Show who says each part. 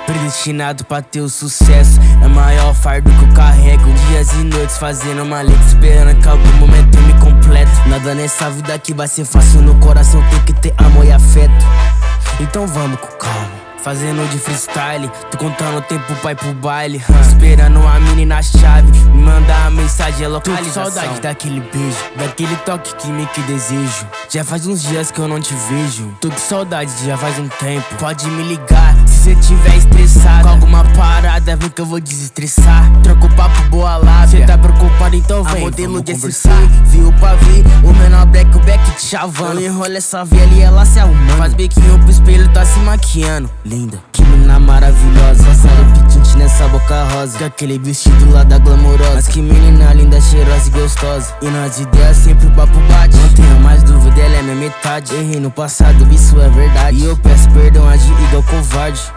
Speaker 1: Predestinado pra ter o sucesso, é maior fardo que eu carrego. Dias e noites fazendo uma letra, esperando que algum momento eu me completo. Nada nessa vida que vai ser fácil, no coração tem que ter amor e afeto. Então vamos com calma, fazendo de freestyle, tô contando o tempo pra ir pro baile. Esperando a menina chave me mandar a mensagem, localização. Tô com saudade daquele beijo, daquele toque que desejo. Já faz uns dias que eu não te vejo. Tô com saudade, já faz um tempo. Pode me ligar se cê tiver estressado com alguma parada, vem que eu vou desestressar. Troca o papo, boa lábia. Cê tá preocupado, então vem. A modelo de SC, viu pra vir o menor black, o back te chavando. Enrola essa velha e ela se arrumando. Faz biquinho pro espelho, tá se maquiando. Linda, que menina maravilhosa, passando pitinte nessa boca rosa, com aquele vestido lá da glamourosa. Mas que menina linda, cheirosa e gostosa. E nas ideias sempre o papo bate. Não tenho mais dúvida, ela é minha metade. Errei no passado, isso é verdade. E eu peço perdão, agi igual covarde.